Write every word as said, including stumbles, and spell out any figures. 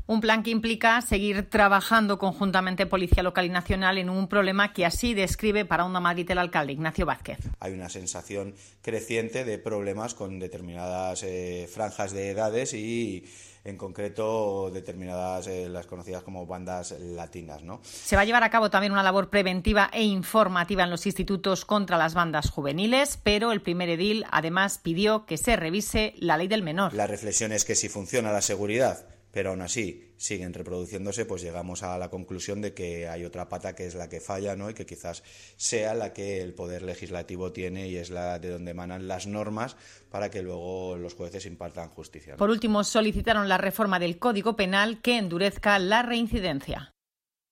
Un plan que implica seguir trabajando conjuntamente Policía Local y Nacional en un problema que así describe para Onda Madrid el alcalde Ignacio Vázquez. Hay una sensación creciente de problemas con determinadas eh, franjas de edades y, en concreto, determinadas, eh, las conocidas como bandas latinas, ¿no? Se va a llevar a cabo también una labor preventiva e informativa en los institutos contra las bandas juveniles, pero el primer edil además pidió que se revise la ley del menor. La reflexión es que si funciona la seguridad, pero aún así siguen reproduciéndose, pues llegamos a la conclusión de que hay otra pata que es la que falla, ¿no? Y que quizás sea la que el Poder Legislativo tiene y es la de donde emanan las normas para que luego los jueces impartan justicia, ¿no? Por último, solicitaron la reforma del Código Penal que endurezca la reincidencia.